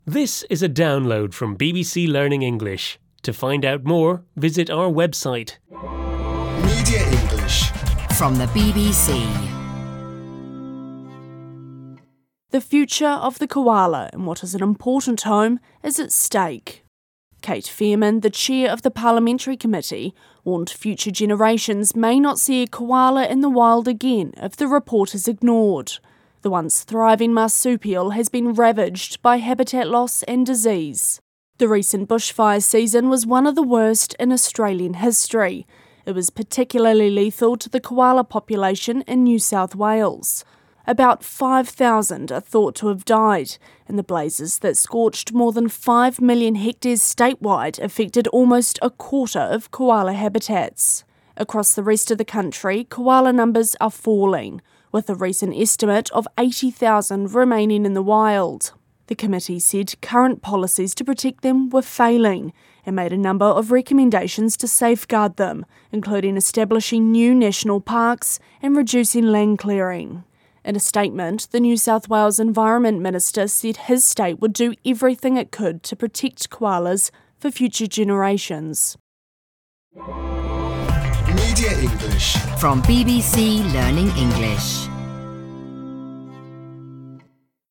This is a download from BBC Learning English. To find out more, visit our website. Media English from the BBC. The future of the koala in what is an important home is at stake. Kate Fairman, the chair of the Parliamentary Committee, warned future generations may not see a koala in the wild again if the report is ignored. The once thriving marsupial has been ravaged by habitat loss and disease. The recent bushfire season was one of the worst in Australian history. It was particularly lethal to the koala population in New South Wales. About 5,000 are thought to have died, and the blazes that scorched more than 5 million hectares statewide affected almost a quarter of koala habitats. Across the rest of the country, koala numbers are falling, with a recent estimate of 80,000 remaining in the wild. The committee said current policies to protect them were failing and made a number of recommendations to safeguard them, including establishing new national parks and reducing land clearing. In a statement, the New South Wales Environment Minister said his state would do everything it could to protect koalas for future generations. Media English from BBC Learning English.